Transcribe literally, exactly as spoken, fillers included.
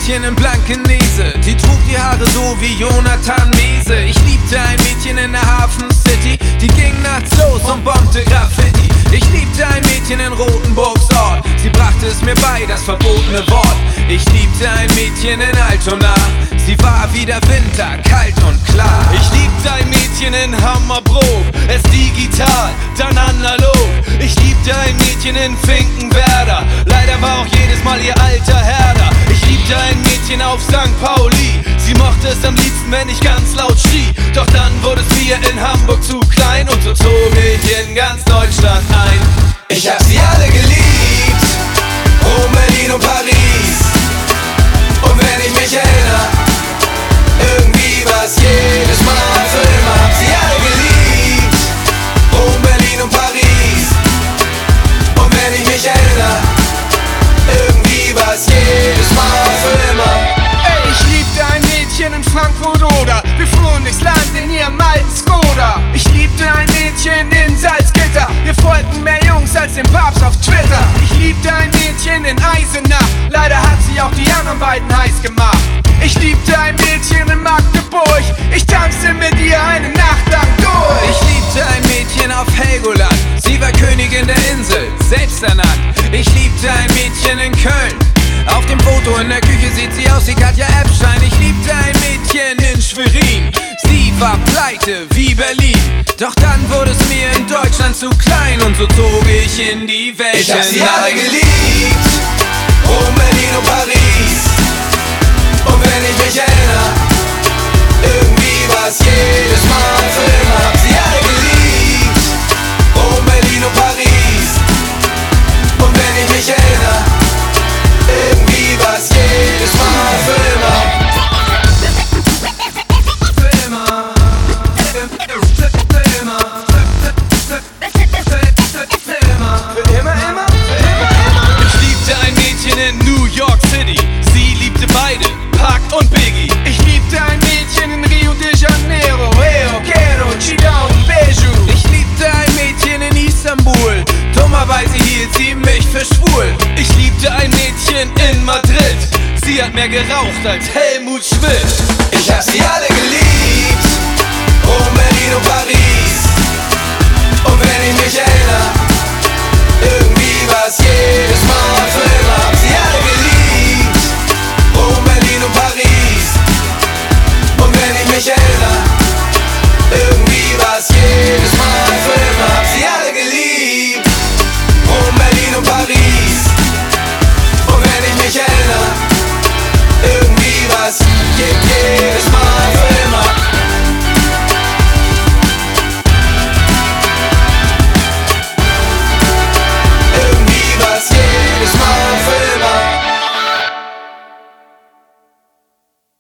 Mädchen in Blankenese, die trug die Haare so wie Jonathan Mese. Ich liebte ein Mädchen in der Hafen City, die ging nachts los und bombte Graffiti. Ich liebte ein Mädchen in Rotenburgs Ort, sie brachte es mir bei, das verbotene Wort. Ich liebte ein Mädchen in Altona, sie war wie der Winter, kalt und klar. Ich liebte ein Mädchen in Hammerbrook, es digital, dann analog. Ich liebte ein Mädchen in Finkenwerder, leider war auch jedes Mal ihr alter Herder. Ich liebte ein Mädchen auf Sankt Pauli, sie mochte es am liebsten, wenn ich ganz laut schrie. Doch dann wurde es mir in Hamburg zu klein und so zog ich in ganz Deutschland ein. Ich hab sie alle geliebt, Rom, Berlin und Paris. Und wenn ich mich erinnere, irgendwie war's jedes Mal für immer. Hab sie alle geliebt, Rom, Berlin und Paris. Und wenn ich mich erinnere, irgendwie war's jedes Mal für immer. Ey, ich liebte ein Mädchen in Frankfurt oder wir flohen durchs Land in ihrem alten Skoda. Ich liebte ein Mädchen in Salzgitter, wir folgten mehr Jungs als dem Papst auf Twitter. Ich liebte ein Mädchen in Eisenach, leider hat sie auch die anderen beiden heiß gemacht. Ich liebte ein Mädchen in Magdeburg, ich tanzte mit ihr eine Nacht lang durch. Ich liebte ein Mädchen auf Helgoland, sie war Königin der Insel, selbst ernannt. Ich liebte ein Mädchen in Köln, auf dem Foto in der Küche sieht sie aus wie Katja Epstein. Ich liebte ein Mädchen in Schwerin, sie war pleite wie Berlin. Doch dann wurde es mir in Deutschland zu klein und so zog ich in die Welt. Ich hab sie alle geliebt, Rom, Berlin und Paris. Und wenn ich mich erinnere, irgendwie war's jedes Mal für immer. Hab sie alle geliebt, Rom, Berlin und Paris. Und wenn ich mich erinnere, irgendwie war's jedes Mal für immer. Für immer. Für immer. Für immer, immer. Ich liebte ein Mädchen in New York City, sie liebte beide, Pac und Biggie. Ich liebte ein Mädchen in Rio de Janeiro, Eo, Quero, Chidao, Beju. Ich liebte ein Mädchen in Istanbul, dummerweise hielt sie mich für schwul. Ich liebte ein Mädchen in Madrid, sie hat mehr geraucht als Helmut Schmidt. Ich hab sie alle geliebt, Rom, Berlin und Paris. Und wenn ich mich erinnere,